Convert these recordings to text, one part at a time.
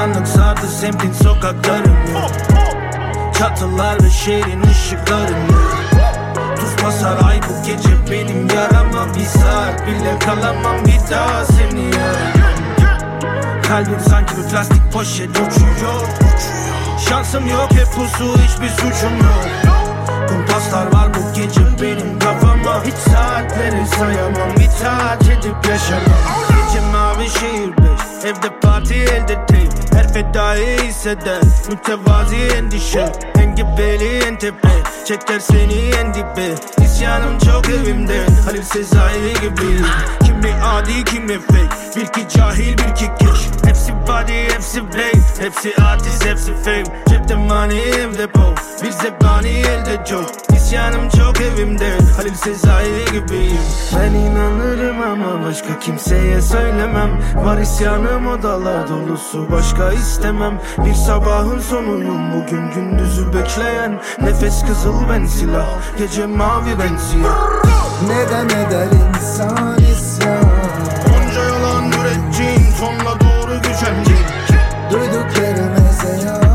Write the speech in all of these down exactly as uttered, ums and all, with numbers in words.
Karanlık sardı semtin sokaklarını. Çatılarla şehrin ışıklarını. Tuz basar ay bu gece benim yarama. Bir saat bile kalamam bir daha seni yaramam. Kalbim sanki bir plastik poşet uçuyor. Şansım yok hep pusu, hiçbir suçum yok. Kumpaslar var bu gece benim kafama. Hiç saatleri sayamam, itaat edip yaşamam. Gece mavi şehir beş, evde parti elde teyp. Her fedayı hisseder, mütevazi endişe. Engebeli en tepe, çeker seni en dibe. İsyanım çok evimde, Halil Sezai gibi. Kimi adi kimi fake, bir ki cahil bir ki keş. Hepsi body, hepsi blame, hepsi artist, hepsi fame. Cepte money, evde po, bir zebani elde çok. İsyanım çok evimde, Halil Sezai gibiyim. Ben inanırım ama başka kimseye söylemem. Var isyanım odalar dolusu, başka istemem. Bir sabahın sonuyum bugün, gündüzü bekleyen. Nefes kızıl ben silah, gece mavi ben siyah. Neden eder insan isyan? Onca yalan ürettiğin, sonla doğru gücendiğin. Duyduklarımıza ya.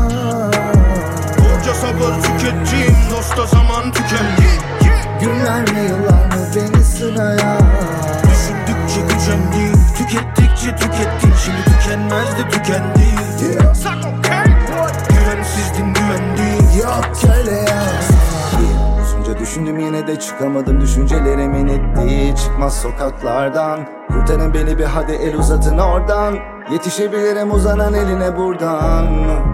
Onca sabır tükettiğim, dosta zaman tükendi. Günler mi yıllar mı beni sıraya? Düşündükçe gücendim, tükettikçe tükettim. Şimdi tükenmezdi tükendi. Yeah. Güvensizdin güvendim. Yok öyle ya. Uzunca düşündüm yine de çıkamadım düşüncelerimin ettiği çıkmaz sokaklardan. Kurtarın beni bir hadi el uzatın oradan. Yetişebilirim uzanan eline buradan.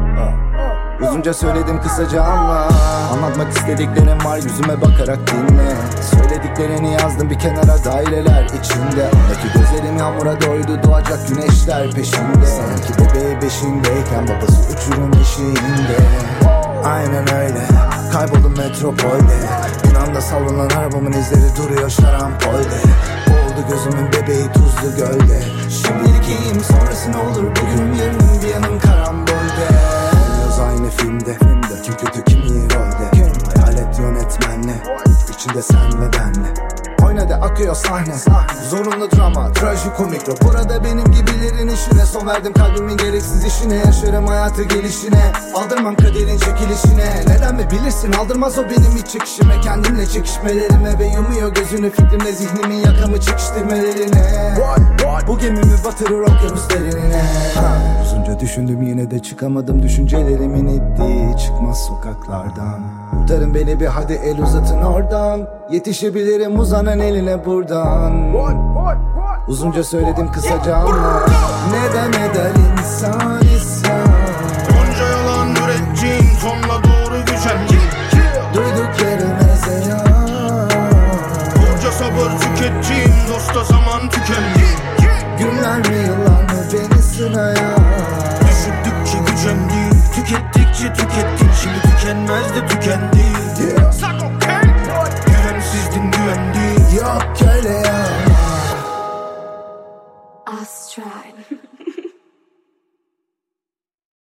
Uzunca söyledim kısaca anla. Anlatmak istediklerim var yüzüme bakarak dinle. Söylediklerini yazdım bir kenara daireler içinde. Ondaki gözlerim yağmura doydu doğacak güneşler peşinde. Sanki bebeği beşindeyken babası uçurum eşiğinde. Aynen öyle kayboldum metropolde. İnanda savrulanan arabamın izleri duruyor şarampolde. Oldu gözümün bebeği tuzlu gölde. Şimdilik iyiyim sonrası ne olur bugün yarın bir yanım karambolde. Aynı filmde, filmde kim kötü kim iyi rolde. Kim? Hayalet yönetmenle, içinde sen ve benle. Oynadı akıyor sahne, zorunlu drama, trajikomik. Burada benim gibilerin işine son verdim kalbimin gereksiz işine. Yaşarım hayatı gelişine, aldırmam kaderin çekilişine. Neden mi bilirsin aldırmaz o benim hiç çekişime. Kendimle çekişmelerime ve yumuyor gözünü fikrimle zihnimin yakamı çekiştirmelerine. Bu gemimi batırır okyanus derinine. Uzunca düşündüm yine de çıkamadım düşüncelerimin ettiği çıkmaz sokaklardan. Kurtarın beni bir hadi el uzatın oradan. Yetişebilirim uzanan eline buradan. Uzunca söyledim kısaca anla. Neden eder insan isyan? Onca yalan ürettiğin, sonla doğru gücendiğin. Duyduklarımıza ya. Onca sabır tükettiğim, dosta zaman tükendi. Günler mi yıllar mı beni sıraya? Düşündükçe gücendim, tükettikçe tükettim. Şimdi tükenmez de tükendi.